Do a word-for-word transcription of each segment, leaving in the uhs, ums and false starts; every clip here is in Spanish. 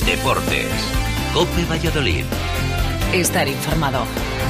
Deportes. COPE Valladolid. Estar informado.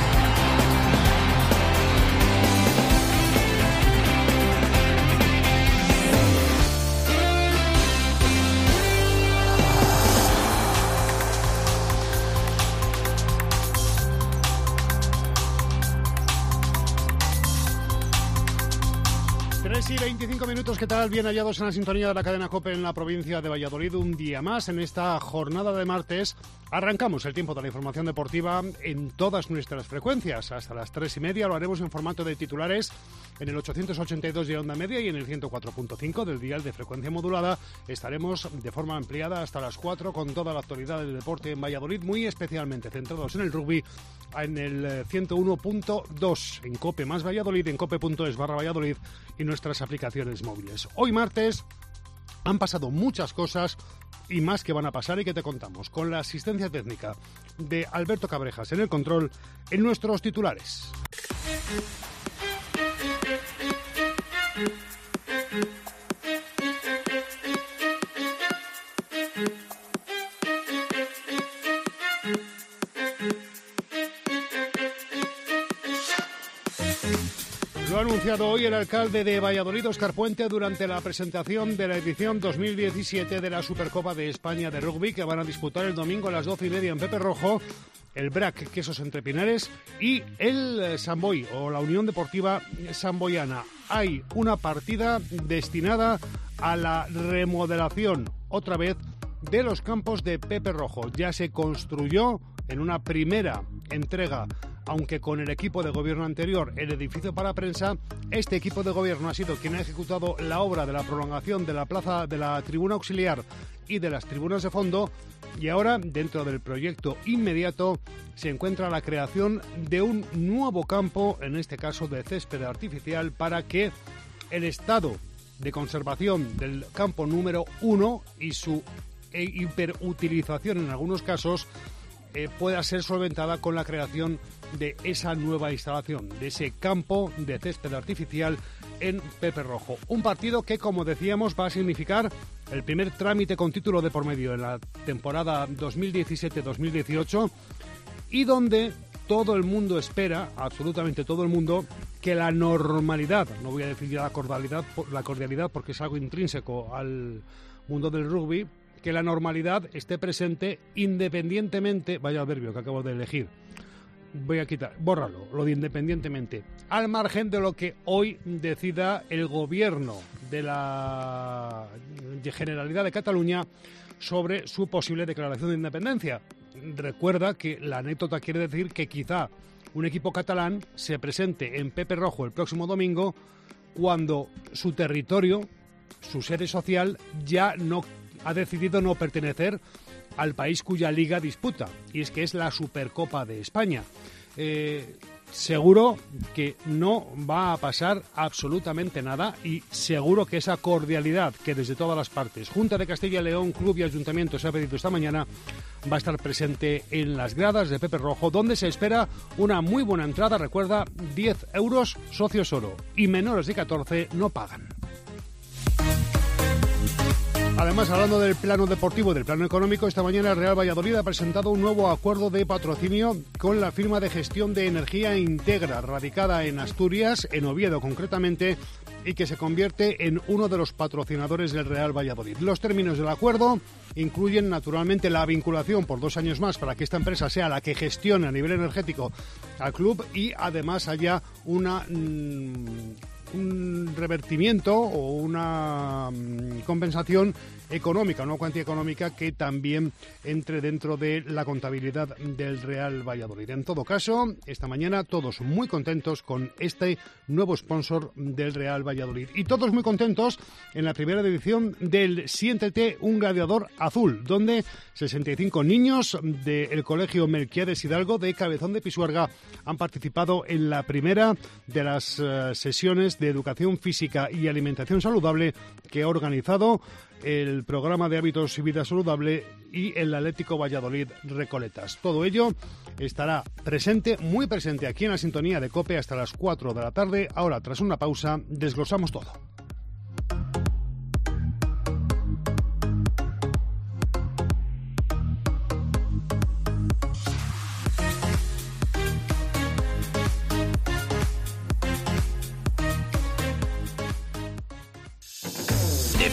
tres y veinticinco minutos, ¿qué tal? Bien hallados en la sintonía de la cadena COPE en la provincia de Valladolid. Un día más en esta jornada de martes. Arrancamos el tiempo de la información deportiva en todas nuestras frecuencias. Hasta las tres y media lo haremos en formato de titulares en el ochocientos ochenta y dos de onda media y en el ciento cuatro punto cinco del dial de frecuencia modulada. Estaremos de forma ampliada hasta las cuatro con toda la actualidad del deporte en Valladolid, muy especialmente centrados en el rugby, en el ciento uno punto dos en COPE más Valladolid, en cope.es barra Valladolid y nuestras aplicaciones móviles. Hoy martes han pasado muchas cosas y más que van a pasar y que te contamos con la asistencia técnica de Alberto Cabrejas en el control en nuestros titulares. Lo ha anunciado hoy el alcalde de Valladolid, Óscar Puente, durante la presentación de la edición dos mil diecisiete de la Supercopa de España de Rugby, que van a disputar el domingo a las doce y media en Pepe Rojo, el B R A C Quesos Entre Pinares y el Samboy, o la Unión Deportiva Samboyana. Hay una partida destinada a la remodelación, otra vez, de los campos de Pepe Rojo. Ya se construyó en una primera entrega, aunque con el equipo de gobierno anterior, el edificio para prensa. Este equipo de gobierno ha sido quien ha ejecutado la obra de la prolongación de la plaza de la tribuna auxiliar y de las tribunas de fondo, y ahora, dentro del proyecto inmediato, se encuentra la creación de un nuevo campo, en este caso de césped artificial, para que el estado de conservación del campo número uno y su hiperutilización en algunos casos eh, pueda ser solventada con la creación de esa nueva instalación, de ese campo de césped artificial en Pepe Rojo. Un partido que, como decíamos, va a significar el primer trámite con título de por medio en la temporada dos mil diecisiete dos mil dieciocho y donde todo el mundo espera, absolutamente todo el mundo, que la normalidad, no voy a decir ya la cordialidad, la cordialidad porque es algo intrínseco al mundo del rugby, que la normalidad esté presente independientemente, vaya adverbio que acabo de elegir, voy a quitar, bórralo, lo de independientemente, al margen de lo que hoy decida el gobierno de la Generalidad de Cataluña sobre su posible declaración de independencia. Recuerda que la anécdota quiere decir que quizá un equipo catalán se presente en Pepe Rojo el próximo domingo cuando su territorio, su sede social, ya no ha decidido no pertenecer al país cuya liga disputa, y es que es la Supercopa de España. Eh, seguro que no va a pasar absolutamente nada y seguro que esa cordialidad que desde todas las partes, Junta de Castilla y León, Club y Ayuntamiento se ha pedido esta mañana, va a estar presente en las gradas de Pepe Rojo, donde se espera una muy buena entrada. Recuerda, diez euros socios oro y menores de catorce no pagan. Además, hablando del plano deportivo y del plano económico, esta mañana el Real Valladolid ha presentado un nuevo acuerdo de patrocinio con la firma de gestión de energía Integra, radicada en Asturias, en Oviedo concretamente, y que se convierte en uno de los patrocinadores del Real Valladolid. Los términos del acuerdo incluyen naturalmente la vinculación por dos años más para que esta empresa sea la que gestione a nivel energético al club y además haya una... Mmm, un revertimiento o una um, compensación económica, una cuantía económica que también entre dentro de la contabilidad del Real Valladolid. En todo caso, esta mañana todos muy contentos con este nuevo sponsor del Real Valladolid y todos muy contentos en la primera edición del Siéntete un Gladiador Azul, donde sesenta y cinco niños del Colegio Melquiades Hidalgo de Cabezón de Pisuerga han participado en la primera de las uh, sesiones de educación física y alimentación saludable que ha organizado el programa de hábitos y vida saludable y el Atlético Valladolid Recoletas. Todo ello estará presente, muy presente aquí en la sintonía de COPE hasta las cuatro de la tarde. Ahora, tras una pausa, desglosamos todo.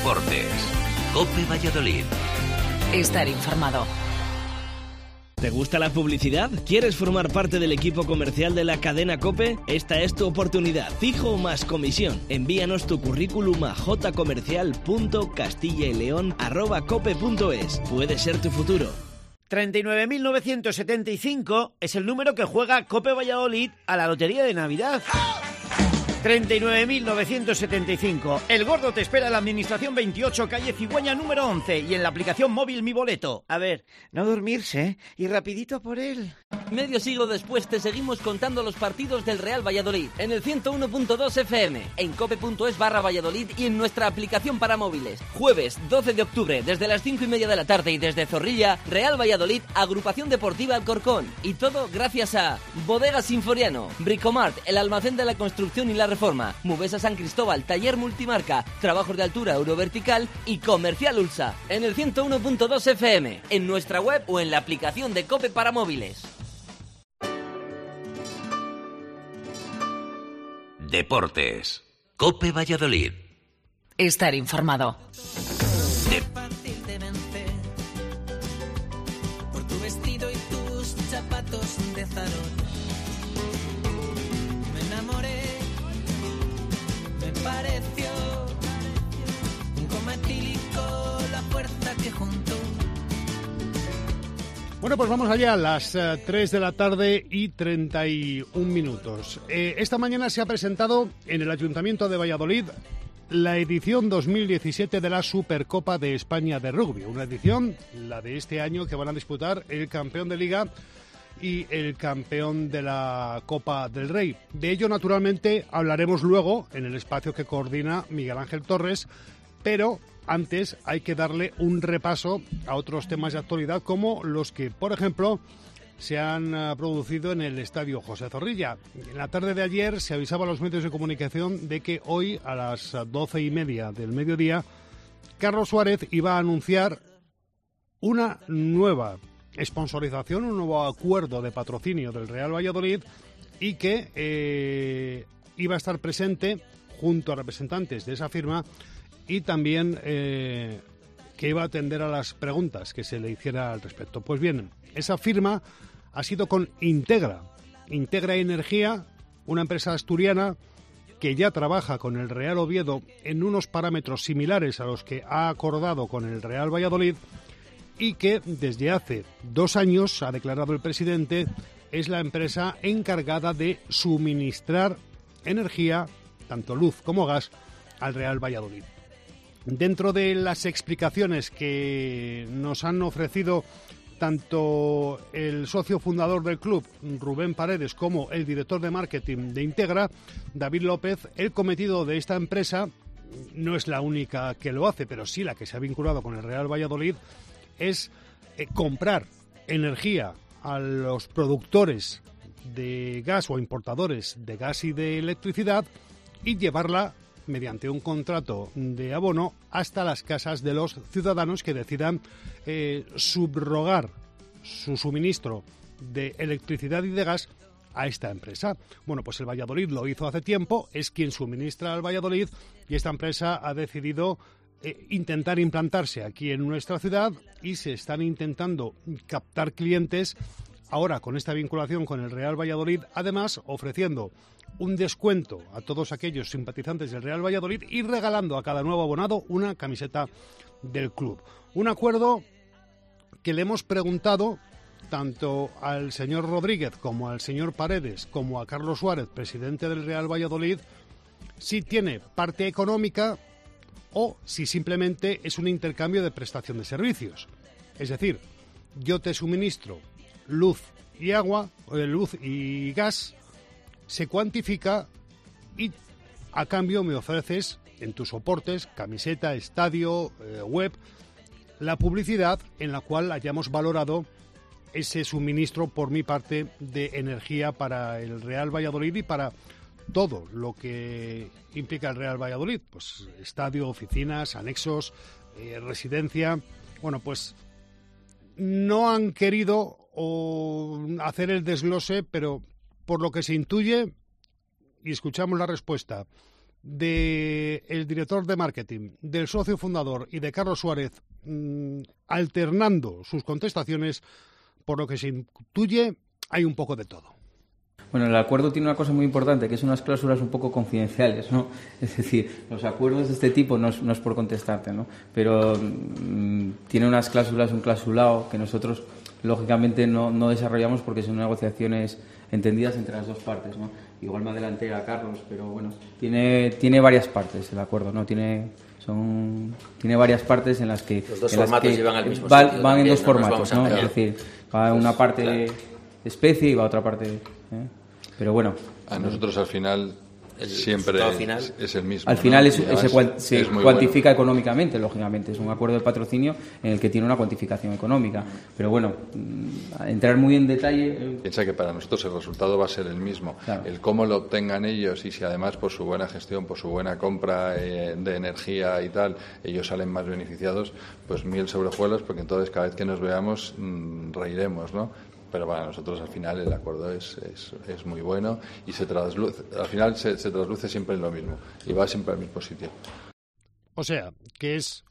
Deportes. COPE Valladolid. Estar informado. ¿Te gusta la publicidad? ¿Quieres formar parte del equipo comercial de la cadena COPE? Esta es tu oportunidad. Fijo más comisión. Envíanos tu currículum a jcomercial punto castilla y león arroba cope punto es. Puede ser tu futuro. treinta y nueve mil novecientos setenta y cinco es el número que juega COPE Valladolid a la lotería de Navidad. treinta y nueve mil novecientos setenta y cinco. El gordo te espera en la Administración veintiocho, calle Cigüeña número once y en la aplicación móvil Mi Boleto. A ver, no dormirse, ¿eh? Y rapidito por él. Medio siglo después te seguimos contando los partidos del Real Valladolid en el ciento uno punto dos F M, en cope.es barra Valladolid y en nuestra aplicación para móviles. Jueves doce de octubre, desde las cinco y media de la tarde y desde Zorrilla, Real Valladolid, Agrupación Deportiva Alcorcón. Y todo gracias a Bodega Sinforiano, Bricomart, el almacén de la construcción y la reforma, Mubesa San Cristóbal, Taller Multimarca, Trabajos de Altura Eurovertical y Comercial Ulsa. En el ciento uno punto dos F M, en nuestra web o en la aplicación de Cope para móviles. Deportes. COPE Valladolid. Estar informado. De- Fácil de vencer por tu vestido y tus zapatos de zarón. Me enamoré, me pareció un coma etílico la fuerza que juntó. Bueno, pues vamos allá, a las uh, tres de la tarde y treinta y un minutos. Eh, esta mañana se ha presentado en el Ayuntamiento de Valladolid la edición dos mil diecisiete de la Supercopa de España de Rugby. Una edición, la de este año, que van a disputar el campeón de Liga y el campeón de la Copa del Rey. De ello, naturalmente, hablaremos luego en el espacio que coordina Miguel Ángel Torres, pero antes hay que darle un repaso a otros temas de actualidad, como los que, por ejemplo, se han uh, producido en el Estadio José Zorrilla. En la tarde de ayer se avisaba a los medios de comunicación de que hoy, a las doce y media del mediodía, Carlos Suárez iba a anunciar una nueva sponsorización, un nuevo acuerdo de patrocinio del Real Valladolid, y que eh, iba a estar presente junto a representantes de esa firma y también eh, que iba a atender a las preguntas que se le hiciera al respecto. Pues bien, esa firma ha sido con Integra, Integra Energía, una empresa asturiana que ya trabaja con el Real Oviedo en unos parámetros similares a los que ha acordado con el Real Valladolid y que desde hace dos años, ha declarado el presidente, es la empresa encargada de suministrar energía, tanto luz como gas, al Real Valladolid. Dentro de las explicaciones que nos han ofrecido tanto el socio fundador del club, Rubén Paredes, como el director de marketing de Integra, David López, el cometido de esta empresa, no es la única que lo hace, pero sí la que se ha vinculado con el Real Valladolid, es eh, comprar energía a los productores de gas o importadores de gas y de electricidad y llevarla mediante un contrato de abono hasta las casas de los ciudadanos que decidan eh, subrogar su suministro de electricidad y de gas a esta empresa. Bueno, pues el Valladolid lo hizo hace tiempo, es quien suministra al Valladolid y esta empresa ha decidido eh, intentar implantarse aquí en nuestra ciudad y se están intentando captar clientes ahora con esta vinculación con el Real Valladolid, además ofreciendo un descuento a todos aquellos simpatizantes del Real Valladolid y regalando a cada nuevo abonado una camiseta del club. Un acuerdo que le hemos preguntado tanto al señor Rodríguez como al señor Paredes como a Carlos Suárez, presidente del Real Valladolid, si tiene parte económica o si simplemente es un intercambio de prestación de servicios. Es decir, yo te suministro luz y agua, luz y gas, se cuantifica y a cambio me ofreces en tus soportes, camiseta, estadio, eh, web, la publicidad en la cual hayamos valorado ese suministro por mi parte de energía para el Real Valladolid y para todo lo que implica el Real Valladolid, pues estadio, oficinas, anexos, eh, residencia. Bueno, pues no han querido o hacer el desglose, pero por lo que se intuye, y escuchamos la respuesta de el director de marketing, del socio fundador y de Carlos Suárez mmm, alternando sus contestaciones, por lo que se intuye hay un poco de todo. Bueno, el acuerdo tiene una cosa muy importante, que es unas cláusulas un poco confidenciales, ¿no? Es decir, los acuerdos de este tipo no es, no es por contestarte, ¿no? Pero mmm, tiene unas cláusulas, un clausulado que nosotros, lógicamente, no, no desarrollamos porque son negociaciones entendidas entre las dos partes, ¿no? Igual me adelanté a Carlos, pero bueno, tiene, tiene varias partes el acuerdo, ¿no? Tiene... Son, tiene varias partes en las que, los dos en las formatos que llevan al mismo va, sitio van también, en dos no formatos, ¿no? Es decir, va pues, una parte claro. de especie y va otra parte, ¿eh? Pero bueno, a nosotros al final el siempre final, es, es el mismo. Al final ¿no? es, es, se, cuan, se es cuantifica bueno. económicamente, lógicamente. Es un acuerdo de patrocinio en el que tiene una cuantificación económica. Pero bueno, entrar muy en detalle... Piensa que para nosotros el resultado va a ser el mismo. Claro. El cómo lo obtengan ellos y si además por su buena gestión, por su buena compra eh, de energía y tal, ellos salen más beneficiados, pues miel sobre hojuelas, porque entonces cada vez que nos veamos mmm, reiremos, ¿no? Pero para nosotros al final el acuerdo es, es, es muy bueno y se trasluce, al final se, se trasluce siempre en lo mismo y va siempre al mismo sitio. O sea, que es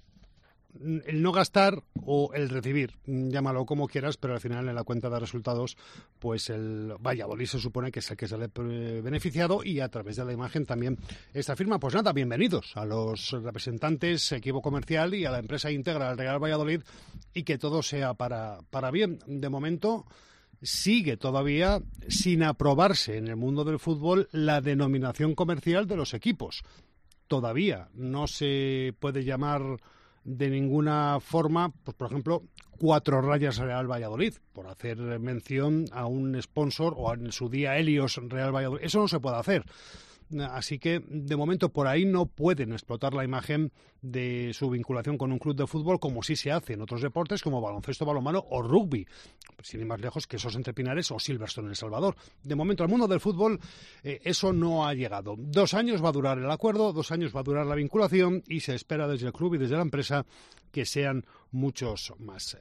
el no gastar o el recibir, llámalo como quieras, pero al final en la cuenta de resultados, pues el Valladolid se supone que es el que sale beneficiado y a través de la imagen también esta firma. Pues nada, bienvenidos a los representantes, equipo comercial y a la empresa íntegra del Real Valladolid y que todo sea para, para bien. De momento sigue todavía sin aprobarse en el mundo del fútbol la denominación comercial de los equipos. Todavía no se puede llamar de ninguna forma, pues por ejemplo, Cuatro Rayas Real Valladolid, por hacer mención a un sponsor o en su día Helios Real Valladolid. Eso no se puede hacer. Así que, de momento, por ahí no pueden explotar la imagen de su vinculación con un club de fútbol, como sí se hace en otros deportes, como baloncesto, balonmano o rugby, sin ir más lejos que esos entre Pinares o Silverstone en El Salvador. De momento, al mundo del fútbol, eh, eso no ha llegado. Dos años va a durar el acuerdo, dos años va a durar la vinculación y se espera desde el club y desde la empresa que sean muchos más.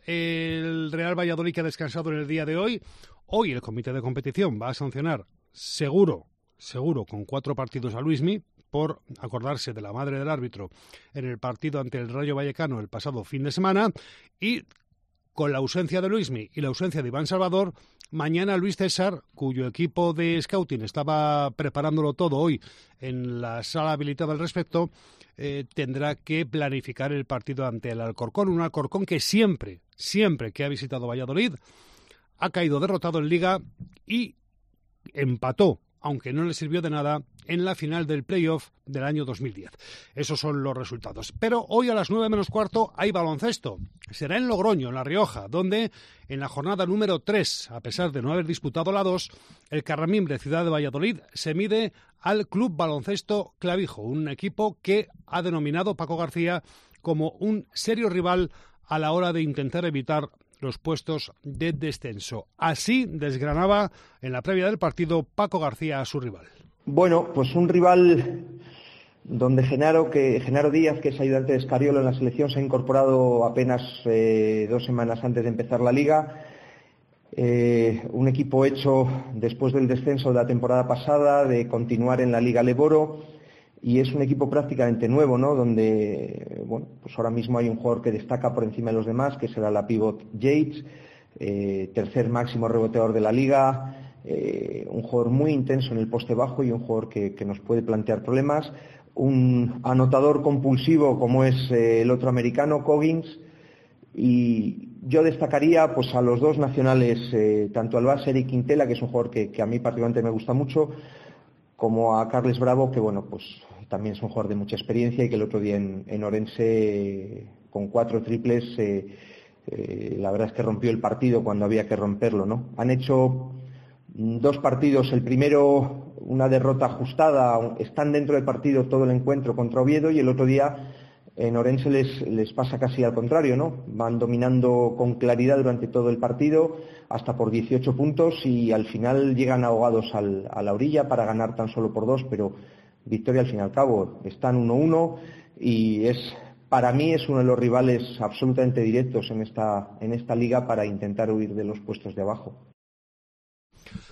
El Real Valladolid, que ha descansado en el día de hoy, hoy el comité de competición va a sancionar seguro seguro con cuatro partidos a Luismi por acordarse de la madre del árbitro en el partido ante el Rayo Vallecano el pasado fin de semana y con la ausencia de Luismi y la ausencia de Iván Salvador, mañana Luis César, cuyo equipo de scouting estaba preparándolo todo hoy en la sala habilitada al respecto, eh, tendrá que planificar el partido ante el Alcorcón, un Alcorcón que siempre, siempre que ha visitado Valladolid ha caído derrotado en Liga y empató, aunque no le sirvió de nada, en la final del playoff del año dos mil diez. Esos son los resultados. Pero hoy a las nueve menos cuarto hay baloncesto. Será en Logroño, en La Rioja, donde en la jornada número tres, a pesar de no haber disputado la dos, el Carramimbre Ciudad de Valladolid se mide al Club Baloncesto Clavijo, un equipo que ha denominado Paco García como un serio rival a la hora de intentar evitar los puestos de descenso. Así desgranaba en la previa del partido Paco García a su rival. Bueno, pues un rival donde Genaro, que, Genaro Díaz, que es ayudante de Escariolo en la selección, se ha incorporado apenas eh, dos semanas antes de empezar la Liga. Eh, un equipo hecho después del descenso de la temporada pasada, de continuar en la Liga Leboro. Y es un equipo prácticamente nuevo, ¿no? Donde, bueno, pues ahora mismo hay un jugador que destaca por encima de los demás, que será la pivot Yates, eh, tercer máximo reboteador de la liga, eh, un jugador muy intenso en el poste bajo y un jugador que, que nos puede plantear problemas, un anotador compulsivo como es eh, el otro americano, Coggins, y yo destacaría pues a los dos nacionales, eh, tanto al base Eric Quintela, que es un jugador que, que a mí particularmente me gusta mucho, como a Carles Bravo, que bueno, pues también es un jugador de mucha experiencia y que el otro día en, en Orense, con cuatro triples, eh, eh, la verdad es que rompió el partido cuando había que romperlo, ¿no? Han hecho dos partidos, el primero una derrota ajustada, están dentro del partido todo el encuentro contra Oviedo y el otro día en Orense les, les pasa casi al contrario, ¿no? Van dominando con claridad durante todo el partido, hasta por dieciocho puntos y al final llegan ahogados al, a la orilla para ganar tan solo por dos, pero victoria al fin y al cabo. Están uno uno y es, para mí es uno de los rivales absolutamente directos en esta, en esta liga para intentar huir de los puestos de abajo.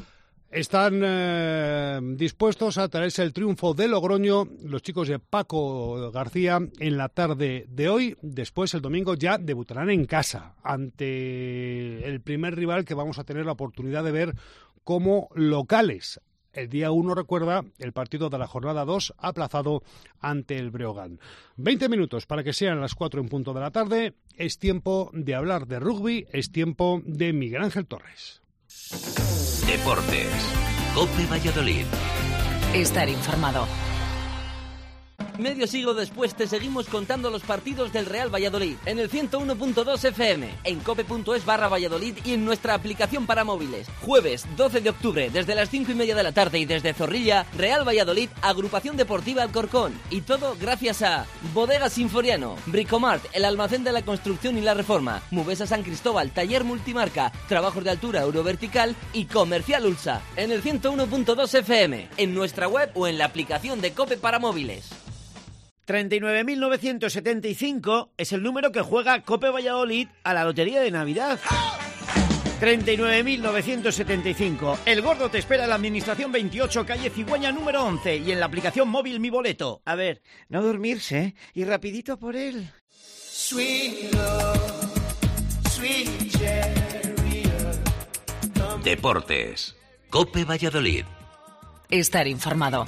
Están eh, dispuestos a traerse el triunfo de Logroño los chicos de Paco García en la tarde de hoy. Después, el domingo, ya debutarán en casa ante el primer rival que vamos a tener la oportunidad de ver como locales. El día uno, recuerda, el partido de la jornada dos aplazado ante el Breogán. veinte minutos para que sean las cuatro en punto de la tarde. Es tiempo de hablar de rugby, es tiempo de Miguel Ángel Torres. Deportes. COPE Valladolid. Estar informado. Medio siglo después te seguimos contando los partidos del Real Valladolid en el ciento uno punto dos F M, en cope.es barra Valladolid y en nuestra aplicación para móviles. Jueves doce de octubre, desde las cinco y media de la tarde y desde Zorrilla, Real Valladolid, Agrupación Deportiva Alcorcón. Y todo gracias a Bodegas Sinforiano, Bricomart, el almacén de la construcción y la reforma, Mubesa San Cristóbal, Taller Multimarca, Trabajos de Altura Eurovertical y Comercial Ulsa. En el ciento uno punto dos F M, en nuestra web o en la aplicación de Cope para móviles. treinta y nueve mil novecientos setenta y cinco es el número que juega Cope Valladolid a la Lotería de Navidad. treinta y nueve mil novecientos setenta y cinco. El gordo te espera en la Administración veintiocho, calle Cigüeña número once y en la aplicación móvil Mi Boleto. A ver, no dormirse, ¿eh? Y rapidito por él. Sweet love, sweet cherry. Deportes. COPE Valladolid. Estar informado.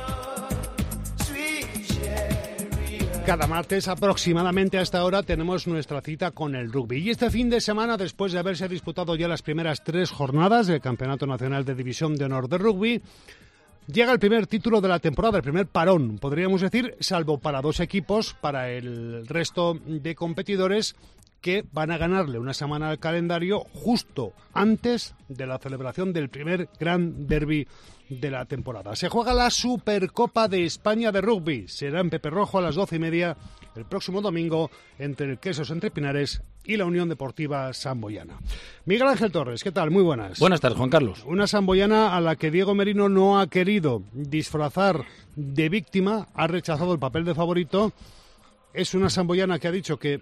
Cada martes aproximadamente a esta hora tenemos nuestra cita con el rugby. Y este fin de semana, después de haberse disputado ya las primeras tres jornadas del Campeonato Nacional de División de Honor de Rugby, llega el primer título de la temporada, el primer parón, podríamos decir, salvo para dos equipos, para el resto de competidores que van a ganarle una semana al calendario justo antes de la celebración del primer gran derbi de la temporada. Se juega la Supercopa de España de Rugby. Será en Pepe Rojo a las doce y media el próximo domingo entre el Quesos Entre Pinares y la Unión Deportiva Samboyana. Miguel Ángel Torres, ¿qué tal? Muy buenas. Buenas tardes, Juan Carlos. Una samboyana a la que Diego Merino no ha querido disfrazar de víctima, ha rechazado el papel de favorito. Es una samboyana que ha dicho que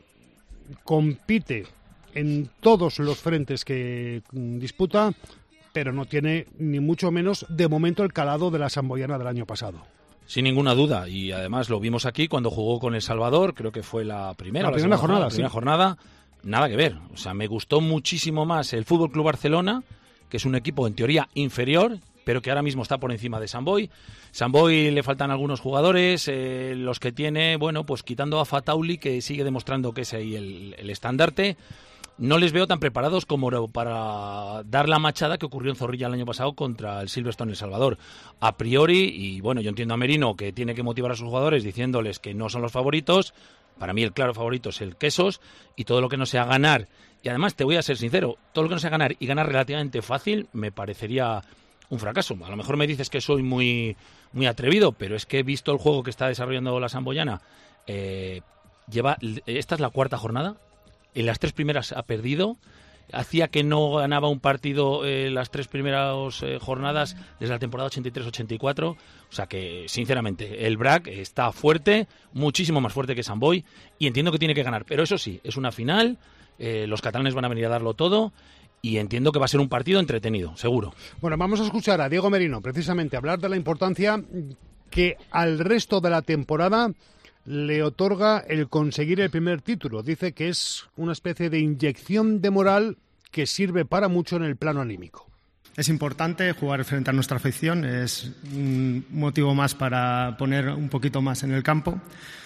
compite en todos los frentes que disputa, pero no tiene ni mucho menos de momento el calado de la samboyana del año pasado. Sin ninguna duda, y además lo vimos aquí cuando jugó con El Salvador, creo que fue la primera, la primera la jornada, la primera sí. jornada, nada que ver. O sea, me gustó muchísimo más el Fútbol Club Barcelona, que es un equipo en teoría inferior, pero que ahora mismo está por encima de Sant Boi. Sant Boi le faltan algunos jugadores, eh, los que tiene, bueno, pues quitando a Fatauli, que sigue demostrando que es ahí el, el estandarte. No les veo tan preparados como para dar la machada que ocurrió en Zorrilla el año pasado contra el Silverstone El Salvador. A priori, y bueno, yo entiendo a Merino que tiene que motivar a sus jugadores diciéndoles que no son los favoritos. Para mí el claro favorito es el Quesos, y todo lo que no sea ganar, y además te voy a ser sincero, todo lo que no sea ganar y ganar relativamente fácil me parecería un fracaso. A lo mejor me dices que soy muy, muy atrevido, pero es que he visto el juego que está desarrollando la samboyana. Eh, lleva, esta es la cuarta jornada. En las tres primeras ha perdido. Hacía que no ganaba un partido eh, las tres primeras eh, jornadas desde la temporada ochenta y tres ochenta y cuatro. O sea que, sinceramente, el B R A C está fuerte, muchísimo más fuerte que Sant Boi, y entiendo que tiene que ganar. Pero eso sí, es una final, eh, los catalanes van a venir a darlo todo, y entiendo que va a ser un partido entretenido, seguro. Bueno, vamos a escuchar a Diego Merino, precisamente, hablar de la importancia que al resto de la temporada le otorga el conseguir el primer título. Dice que es una especie de inyección de moral que sirve para mucho en el plano anímico. Es importante jugar frente a nuestra afición, es un motivo más para poner un poquito más en el campo.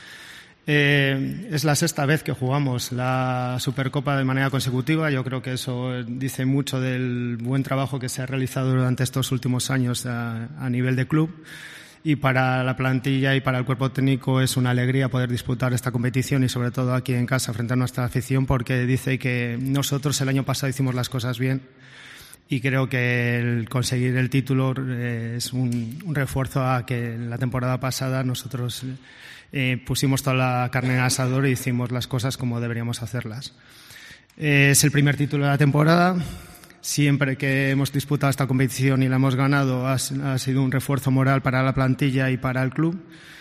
Eh, es la sexta vez que jugamos la Supercopa de manera consecutiva. Yo creo que eso dice mucho del buen trabajo que se ha realizado durante estos últimos años a, a nivel de club. Y para la plantilla y para el cuerpo técnico es una alegría poder disputar esta competición, y sobre todo aquí en casa frente a nuestra afición, porque dice que nosotros el año pasado hicimos las cosas bien, y creo que el conseguir el título eh, es un, un refuerzo a que la temporada pasada nosotros eh, pusimos toda la carne en el asador y hicimos las cosas como deberíamos hacerlas. Eh, es el primer título de la temporada. Siempre que hemos disputado esta competición y la hemos ganado ha, ha sido un refuerzo moral para la plantilla y para el club,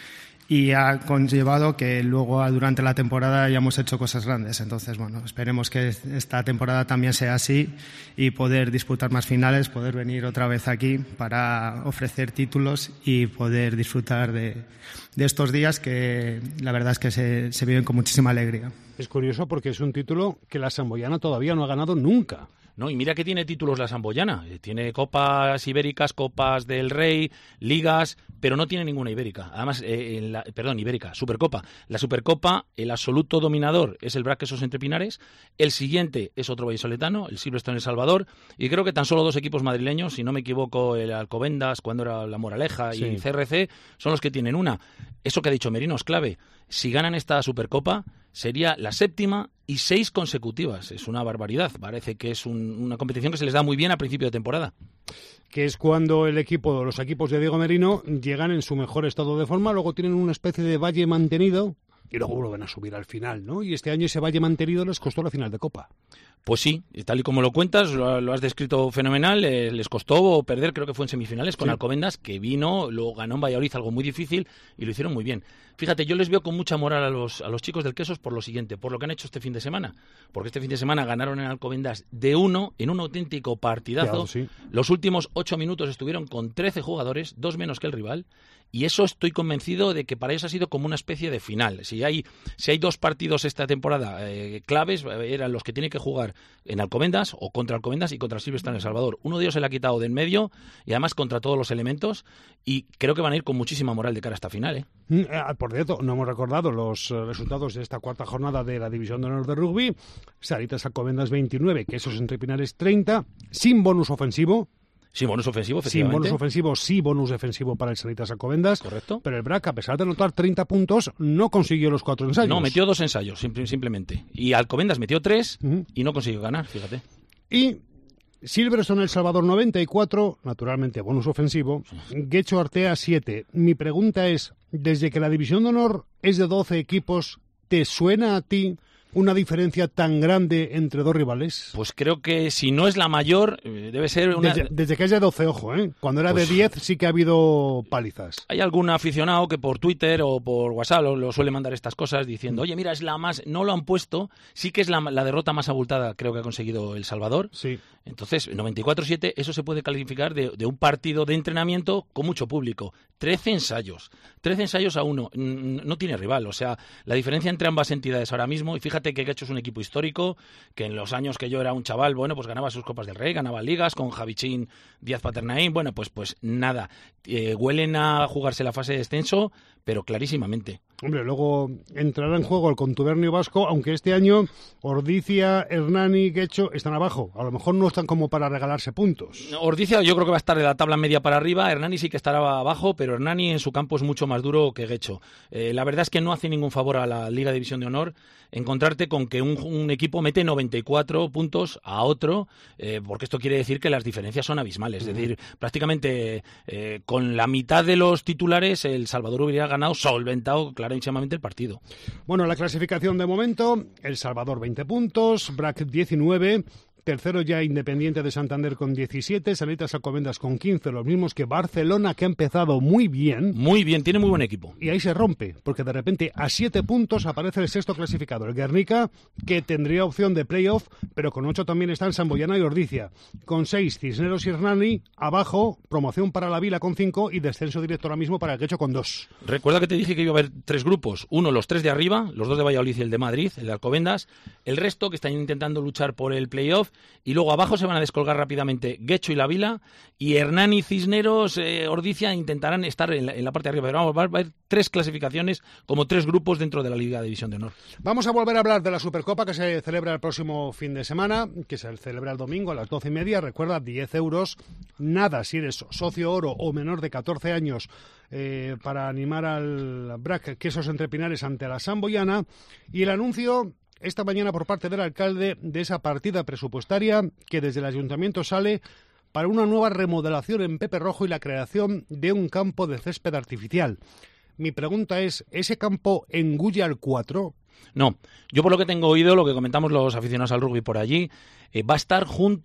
y ha conllevado que luego durante la temporada hayamos hecho cosas grandes. Entonces, bueno, esperemos que esta temporada también sea así y poder disputar más finales, poder venir otra vez aquí para ofrecer títulos y poder disfrutar de, de estos días que la verdad es que se, se viven con muchísima alegría. Es curioso porque es un título que la samboyana todavía no ha ganado nunca. No, y mira que tiene títulos la samboyana. Tiene copas ibéricas, copas del Rey, ligas, pero no tiene ninguna ibérica. Además, eh, en la, perdón, ibérica, Supercopa. La Supercopa, el absoluto dominador es el Brac Quesos Entre Pinares. El siguiente es otro vallisoletano, el Silverstone El Salvador. Y creo que tan solo dos equipos madrileños, si no me equivoco, el Alcobendas, cuando era La Moraleja, sí, y C R C, son los que tienen una. Eso que ha dicho Merino es clave. Si ganan esta Supercopa, sería la séptima y seis consecutivas. Es una barbaridad. Parece que es un, una competición que se les da muy bien a principio de temporada. Que es cuando el equipo, los equipos de Diego Merino llegan en su mejor estado de forma, luego tienen una especie de valle mantenido y luego vuelven a subir al final, ¿no? Y este año ese valle mantenido les costó la final de Copa. Pues sí, tal y como lo cuentas, lo, lo has descrito fenomenal. Eh, les costó perder, creo que fue en semifinales, con sí. Alcobendas, que vino, lo ganó en Valladolid, algo muy difícil, y lo hicieron muy bien. Fíjate, yo les veo con mucha moral a los, a los chicos del Quesos por lo siguiente, por lo que han hecho este fin de semana. Porque este fin de semana ganaron en Alcobendas de uno, en un auténtico partidazo. Claro, sí. Los últimos ocho minutos estuvieron con trece jugadores, dos menos que el rival, y eso estoy convencido de que para ellos ha sido como una especie de final. Si hay, si hay dos partidos esta temporada eh, claves, eran los que tiene que jugar en Alcobendas o contra Alcobendas y contra Silverstone El Salvador. Uno de ellos se le ha quitado de en medio y además contra todos los elementos, y creo que van a ir con muchísima moral de cara a esta final, ¿eh? Mm, eh, por cierto, no hemos recordado los uh, resultados de esta cuarta jornada de la División de Honor de Rugby. Saritas Alcobendas veintinueve, Quesos Entre Pinares treinta, sin bonus ofensivo. Sin bonus ofensivo, efectivamente. Sin bonus ofensivo, sí bonus defensivo para el Sanitas Alcobendas. Correcto. Pero el Brac, a pesar de anotar treinta puntos, no consiguió los cuatro ensayos. No, metió dos ensayos, simple, simplemente. Y Alcobendas metió tres uh-huh. y no consiguió ganar, fíjate. Y Silverstone El Salvador noventa y cuatro, naturalmente bonus ofensivo. Guecho Artea siete. Mi pregunta es, desde que la División de Honor es de doce equipos, ¿te suena a ti una diferencia tan grande entre dos rivales? Pues creo que si no es la mayor, debe ser una... Desde, desde que es de doce, ojo, ¿eh? Cuando era pues... de diez sí que ha habido palizas. Hay algún aficionado que por Twitter o por WhatsApp lo, lo suele mandar estas cosas diciendo, oye, mira, es la más... No lo han puesto, sí que es la, la derrota más abultada, creo que ha conseguido El Salvador. Sí. Entonces, noventa y cuatro siete, eso se puede calificar de, de un partido de entrenamiento con mucho público. trece ensayos. trece ensayos a uno. No tiene rival. O sea, la diferencia entre ambas entidades ahora mismo, y fíjate que Guecho es un equipo histórico, que en los años que yo era un chaval, bueno, pues ganaba sus Copas del Rey, ganaba ligas con Javichín, Díaz Paternaín, bueno, pues pues nada. Eh, huelen a jugarse la fase de descenso, pero clarísimamente. Hombre, luego entrará en juego el contubernio vasco, aunque este año Ordizia, Hernani y Guecho están abajo. A lo mejor no están como para regalarse puntos. Ordizia yo creo que va a estar de la tabla media para arriba, Hernani sí que estará abajo, pero Hernani en su campo es mucho más duro que Guecho. Eh, la verdad es que no hace ningún favor a la Liga División de Honor encontrarte con que un, un equipo mete noventa y cuatro puntos a otro, eh, porque esto quiere decir que las diferencias son abismales. Es decir, prácticamente eh, con la mitad de los titulares El Salvador hubiera ganado, solventado clarísimamente el partido. Bueno, la clasificación de momento, El Salvador veinte puntos, Brac diecinueve, tercero ya Independiente de Santander con diecisiete, Sanitas Alcobendas con quince, los mismos que Barcelona, que ha empezado muy bien. Muy bien, tiene muy buen equipo. Y ahí se rompe, porque de repente a siete puntos aparece el sexto clasificado, el Guernica, que tendría opción de playoff, pero con ocho también están Samboyana y Ordizia. Con seis, Cisneros y Hernani, abajo, promoción para la Vila con cinco y descenso directo ahora mismo para el Guecho con dos. Recuerda que te dije que iba a haber tres grupos, uno los tres de arriba, los dos de Valladolid y el de Madrid, el de Alcobendas, el resto que están intentando luchar por el playoff, y luego abajo se van a descolgar rápidamente Guecho y la Vila, y Hernani, Cisneros, eh, Ordizia intentarán estar en la, en la parte de arriba. Pero vamos, va a haber tres clasificaciones, como tres grupos dentro de la Liga de División de Honor. Vamos a volver a hablar de la Supercopa que se celebra el próximo fin de semana, que se celebra el domingo a las doce y media. Recuerda, diez euros, nada si eres socio oro o menor de catorce años, eh, para animar al Brac Quesos Entre Pinares ante la Samboyana. Y el anuncio esta mañana por parte del alcalde de esa partida presupuestaria que desde el ayuntamiento sale para una nueva remodelación en Pepe Rojo y la creación de un campo de césped artificial. Mi pregunta es, ¿ese campo engulle al cuatro? No, yo por lo que tengo oído, lo que comentamos los aficionados al rugby por allí, eh, va a estar junto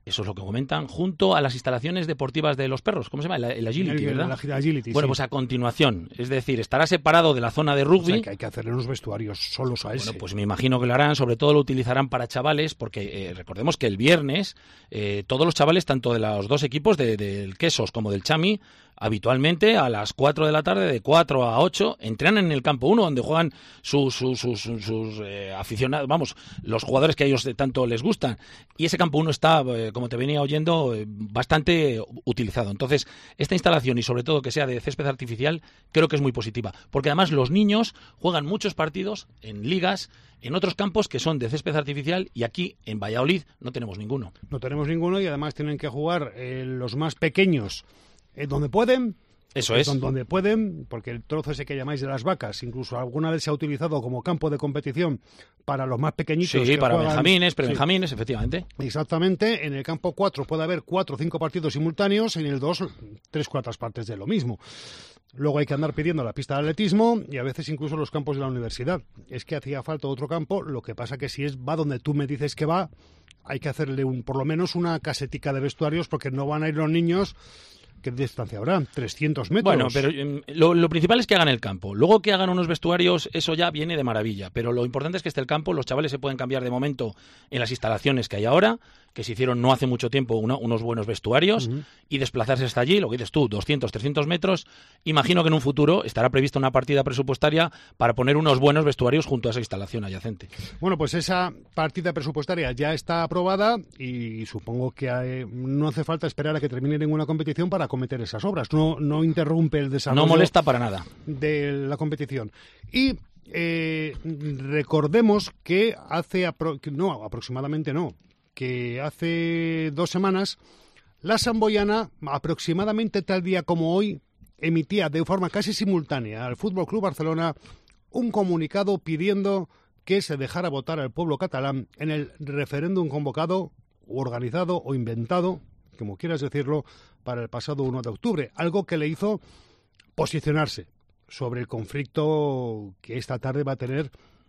eso es lo que comentan, junto a las instalaciones deportivas de los perros. ¿Cómo se llama? El, el Agility, el, ¿verdad? El agility, bueno, sí. Pues a continuación. Es decir, estará separado de la zona de rugby. O sea, que hay que hacerle unos vestuarios solos a ese. Bueno, pues me imagino que lo harán. Sobre todo lo utilizarán para chavales, porque eh, recordemos que el viernes eh, todos los chavales, tanto de los dos equipos, de, del Quesos como del Chami, habitualmente a las cuatro de la tarde, de cuatro a ocho, entrenan en el campo uno, donde juegan sus, sus, sus, sus, sus eh, aficionados, vamos, los jugadores que a ellos tanto les gustan. Y ese campo uno está, eh, como te venía oyendo, eh, bastante utilizado. Entonces, esta instalación, y sobre todo que sea de césped artificial, creo que es muy positiva. Porque además los niños juegan muchos partidos en ligas, en otros campos que son de césped artificial, y aquí en Valladolid no tenemos ninguno. No tenemos ninguno, y además tienen que jugar eh, los más pequeños Eh, donde pueden, eso es, donde pueden, porque el trozo ese que llamáis de las vacas, incluso alguna vez se ha utilizado como campo de competición para los más pequeñitos. Sí, que para juegan, benjamines, prebenjamines, sí. efectivamente. Exactamente, en el campo cuatro puede haber cuatro o cinco partidos simultáneos, en el dos, tres cuartas partes de lo mismo. Luego hay que andar pidiendo la pista de atletismo y a veces incluso los campos de la universidad. Es que hacía falta otro campo, lo que pasa que si es va donde tú me dices que va, hay que hacerle un por lo menos una casetica de vestuarios, porque no van a ir los niños. ¿Qué distancia habrá? trescientos metros. Bueno, pero eh, lo, lo principal es que hagan el campo. Luego que hagan unos vestuarios, eso ya viene de maravilla. Pero lo importante es que esté el campo. Los chavales se pueden cambiar de momento en las instalaciones que hay ahora, que se hicieron no hace mucho tiempo una, unos buenos vestuarios, uh-huh. y desplazarse hasta allí, lo que dices tú, doscientos, trescientos metros. Imagino que en un futuro estará prevista una partida presupuestaria para poner unos buenos vestuarios junto a esa instalación adyacente. Bueno, pues esa partida presupuestaria ya está aprobada y supongo que hay, no hace falta esperar a que termine ninguna competición para cometer esas obras. No, no interrumpe el desarrollo. No molesta para nada. De la competición. Y eh, recordemos que hace, apro- no, aproximadamente no, que hace dos semanas la Samboyana, aproximadamente tal día como hoy, emitía de forma casi simultánea al Fútbol Club Barcelona un comunicado pidiendo que se dejara votar al pueblo catalán en el referéndum convocado, o organizado o inventado, como quieras decirlo, para el pasado uno de octubre, algo que le hizo posicionarse sobre el conflicto que esta tarde va a tener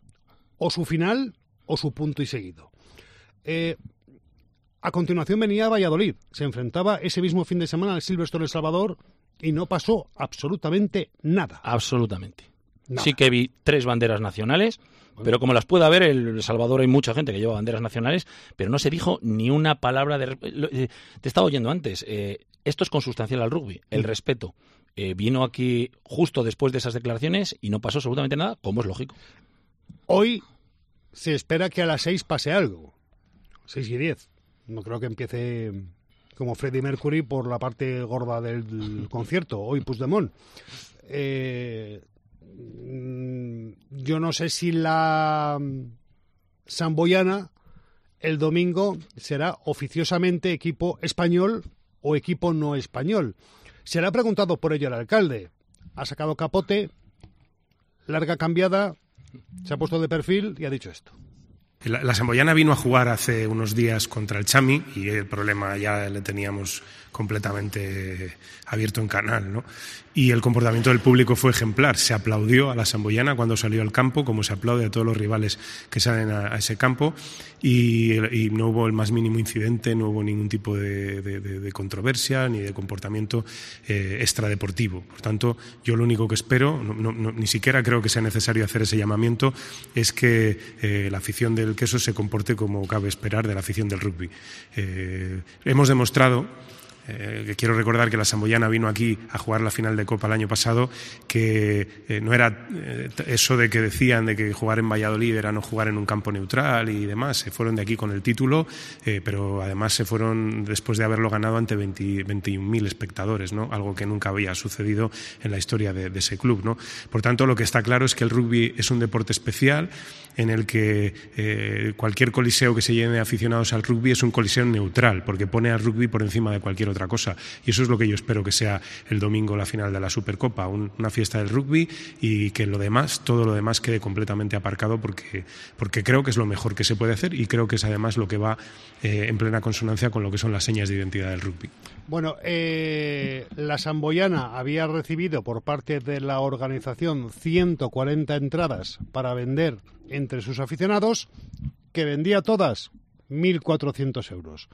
o su final o su punto y seguido. Eh, a continuación venía Valladolid, se enfrentaba ese mismo fin de semana al Silverstone El Salvador y no pasó absolutamente nada. Absolutamente. Nada. Sí que vi tres banderas nacionales, bueno, pero como las pueda ver, El Salvador hay mucha gente que lleva banderas nacionales, pero no se dijo ni una palabra de... Te estaba oyendo antes, eh, esto es consustancial al rugby, el respeto. Eh, vino aquí justo después de esas declaraciones y no pasó absolutamente nada, como es lógico. Hoy se espera que a las seis pase algo, seis y diez. No creo que empiece como Freddie Mercury por la parte gorda del concierto, hoy Puigdemont. Eh, yo no sé si la Samboyana el domingo será oficiosamente equipo español o equipo no español. Se le ha preguntado por ello al alcalde. Ha sacado capote, larga cambiada, se ha puesto de perfil y ha dicho esto. La, la Samboyana vino a jugar hace unos días contra el Chami y el problema ya le teníamos completamente abierto en canal, ¿no? Y el comportamiento del público fue ejemplar. Se aplaudió a la Samboyana cuando salió al campo, como se aplaude a todos los rivales que salen a, a ese campo, y, y no hubo el más mínimo incidente, no hubo ningún tipo de, de, de, de controversia ni de comportamiento eh, extradeportivo. Por tanto, yo lo único que espero, no, no, no, ni siquiera creo que sea necesario hacer ese llamamiento, es que eh, la afición del Queso se comporte como cabe esperar de la afición del rugby. Eh, hemos demostrado... Eh, que quiero recordar que la Samboyana vino aquí a jugar la final de Copa el año pasado, que eh, no era eh, eso de que decían de que jugar en Valladolid era no jugar en un campo neutral y demás. Se fueron de aquí con el título, eh, pero además se fueron después de haberlo ganado ante veinte, veintiún mil espectadores, ¿no? Algo que nunca había sucedido en la historia de, de ese club, ¿no? Por tanto, lo que está claro es que el rugby es un deporte especial en el que eh, cualquier coliseo que se llene de aficionados al rugby es un coliseo neutral, porque pone al rugby por encima de cualquier otra cosa. Y eso es lo que yo espero que sea el domingo la final de la Supercopa, un, una fiesta del rugby, y que lo demás, todo lo demás quede completamente aparcado, porque, porque creo que es lo mejor que se puede hacer y creo que es además lo que va eh, en plena consonancia con lo que son las señas de identidad del rugby. Bueno, eh, la Samboyana había recibido por parte de la organización ciento cuarenta entradas para vender entre sus aficionados, que vendía todas mil cuatrocientos euros.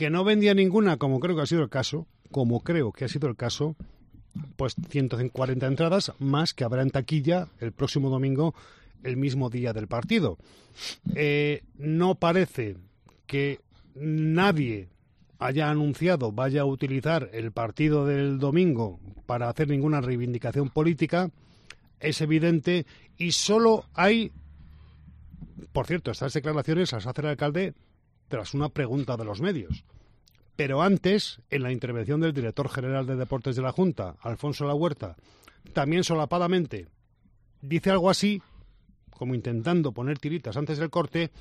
que no vendía ninguna, como creo que ha sido el caso, como creo que ha sido el caso, pues ciento cuarenta entradas más que habrá en taquilla el próximo domingo, el mismo día del partido. Eh, no parece que nadie haya anunciado vaya a utilizar el partido del domingo para hacer ninguna reivindicación política, es evidente, y solo hay, por cierto, estas declaraciones las hace el alcalde tras una pregunta de los medios. Pero antes, en la intervención del director general de Deportes de la Junta, Alfonso Lahuerta, también solapadamente dice algo así, como intentando poner tiritas antes del corte,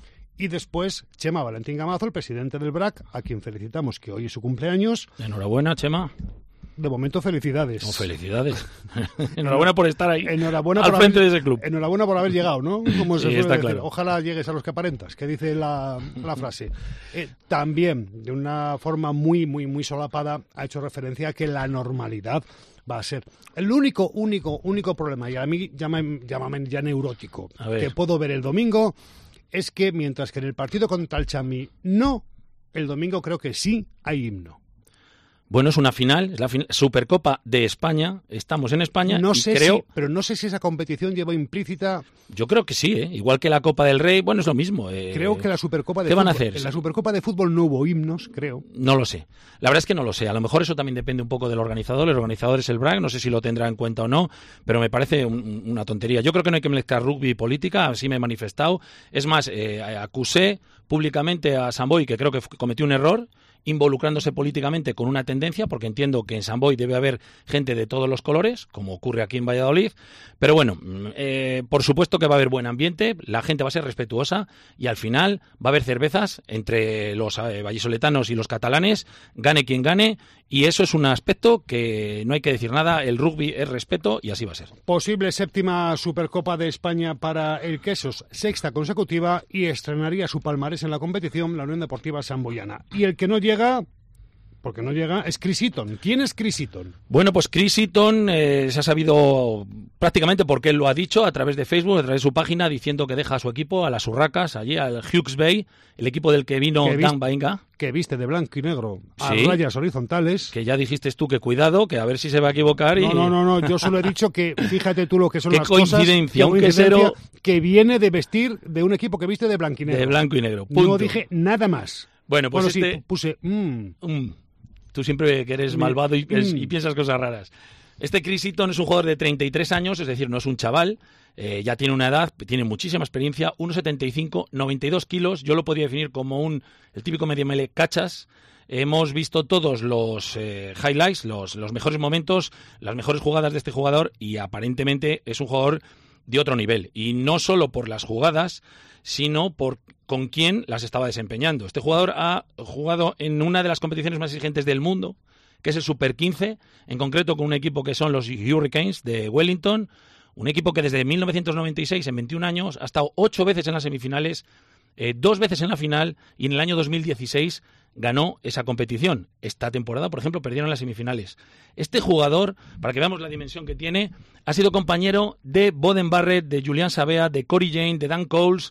y después Chema Valentín Gamazo, el presidente del B R A C, a quien felicitamos que hoy es su cumpleaños. Enhorabuena, Chema. De momento, felicidades. Oh, felicidades. Enhorabuena por estar ahí, enhorabuena al por frente haber, de ese club. Enhorabuena por haber llegado, ¿no? Como se sí, suele está decir. claro. Ojalá llegues a los que aparentas, que dice la, la frase. Eh, también, de una forma muy, muy, muy solapada, ha hecho referencia a que la normalidad va a ser. El único, único, único problema, y a mí llámame, llámame ya neurótico, que puedo ver el domingo, es que mientras que en el partido contra el Chami no, el domingo creo que sí hay himno. Bueno, es una final, es la final, Supercopa de España, estamos en España no y sé creo... Si, pero no sé si esa competición lleva implícita... Yo creo que sí, ¿eh? Igual que la Copa del Rey, bueno, es lo mismo. Eh... Creo que la Supercopa de ¿Qué fútbol, van a hacer? En la Supercopa de fútbol no hubo himnos, creo. No lo sé. La verdad es que no lo sé. A lo mejor eso también depende un poco del organizador. El organizador es el B R A C, no sé si lo tendrá en cuenta o no, pero me parece un, una tontería. Yo creo que no hay que mezclar rugby y política, así me he manifestado. Es más, eh, acusé públicamente a Samboy, que creo que cometió un error, involucrándose políticamente con una tendencia, porque entiendo que en San Boi debe haber gente de todos los colores, como ocurre aquí en Valladolid, pero bueno, eh, por supuesto que va a haber buen ambiente, la gente va a ser respetuosa y al final va a haber cervezas entre los eh, vallisoletanos y los catalanes, gane quien gane, y eso es un aspecto que no hay que decir nada, el rugby es respeto y así va a ser. Posible séptima Supercopa de España para el Quesos, sexta consecutiva, y estrenaría su palmarés en la competición la Unión Deportiva Samboyana. Y el que no llega, porque no llega, es Chris Eaton. ¿Quién es Chris Eaton? Bueno, pues Chris Eaton eh, se ha sabido prácticamente porque él lo ha dicho a través de Facebook, a través de su página, diciendo que deja a su equipo, a las Urracas, allí al Hawke's Bay, el equipo del que vino que Dan Bainga. Que viste de blanco y negro a sí, rayas horizontales. Que ya dijiste tú que cuidado, que a ver si se va a equivocar. Y... No, no, no, no, yo solo he dicho que fíjate tú lo que son qué las cosas. Coincidencia, qué un quesero que viene de vestir de un equipo que viste de blanco y negro. De blanco y negro, punto. No dije nada más. Bueno, pues bueno, este... sí, puse... Mm. Mm. Tú siempre que eres malvado y, mm. y piensas cosas raras. Este Chris Eaton es un jugador de treinta y tres años, es decir, no es un chaval, eh, ya tiene una edad, tiene muchísima experiencia, uno setenta y cinco, noventa y dos kilos, yo lo podría definir como un el típico medio mele cachas. Hemos visto todos los eh, highlights, los, los mejores momentos, las mejores jugadas de este jugador y aparentemente es un jugador de otro nivel. Y no solo por las jugadas, sino por con quién las estaba desempeñando. Este jugador ha jugado en una de las competiciones más exigentes del mundo, que es el Super quince, en concreto con un equipo que son los Hurricanes de Wellington, un equipo que desde mil novecientos noventa y seis, en veintiún años, ha estado ocho veces en las semifinales, eh, dos veces en la final, y en el año dos mil dieciséis ganó esa competición. Esta temporada, por ejemplo, perdieron las semifinales. Este jugador, para que veamos la dimensión que tiene, ha sido compañero de Boden Barrett, de Julian Sabea, de Cory Jane, de Dan Coles.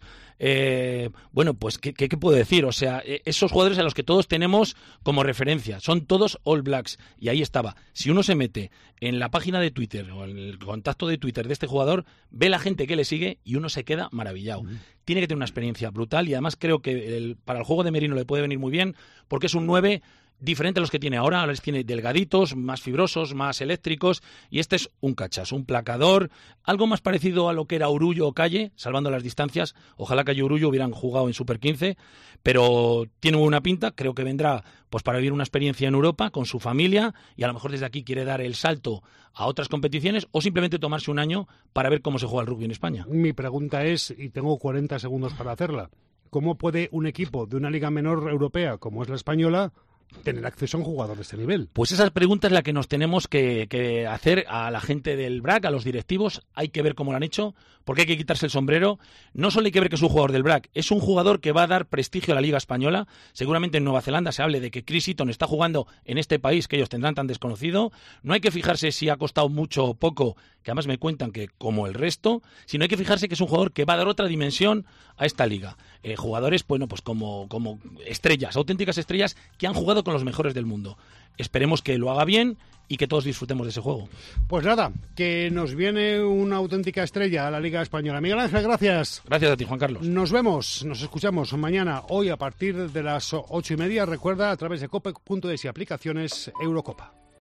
Eh, bueno, pues, ¿qué, qué, ¿qué puedo decir? O sea, esos jugadores a los que todos tenemos como referencia, son todos All Blacks, y ahí estaba. Si uno se mete en la página de Twitter o en el contacto de Twitter de este jugador, ve la gente que le sigue y uno se queda maravillado. Uh-huh. Tiene que tener una experiencia brutal y además creo que el, para el juego de Merino le puede venir muy bien porque es un nueve diferente a los que tiene ahora. Ahora les tiene delgaditos, más fibrosos, más eléctricos, y este es un cachas, un placador, algo más parecido a lo que era Urullo o Calle, salvando las distancias. Ojalá Calle y Urullo hubieran jugado en Super quince, pero tiene buena pinta. Creo que vendrá pues para vivir una experiencia en Europa con su familia y a lo mejor desde aquí quiere dar el salto a otras competiciones o simplemente tomarse un año para ver cómo se juega el rugby en España. Mi pregunta es, y tengo cuarenta segundos para hacerla, ¿cómo puede un equipo de una liga menor europea como es la española tener acceso a un jugador de este nivel? Pues esa pregunta es la que nos tenemos que, que hacer a la gente del B R A C, a los directivos. Hay que ver cómo lo han hecho, porque hay que quitarse el sombrero. No solo hay que ver que es un jugador del B R A C, es un jugador que va a dar prestigio a la Liga Española. Seguramente en Nueva Zelanda se hable de que Chris Eaton está jugando en este país que ellos tendrán tan desconocido. No hay que fijarse si ha costado mucho o poco, que además me cuentan que como el resto, sino hay que fijarse que es un jugador que va a dar otra dimensión a esta liga. Eh, jugadores, bueno, pues como, como estrellas, auténticas estrellas que han jugado con los mejores del mundo. Esperemos que lo haga bien y que todos disfrutemos de ese juego. Pues nada, que nos viene una auténtica estrella a la Liga Española. Miguel Ángel, gracias. Gracias a ti, Juan Carlos. Nos vemos, nos escuchamos mañana, hoy a partir de las ocho y media. Recuerda, a través de cope punto es y aplicaciones Eurocopa.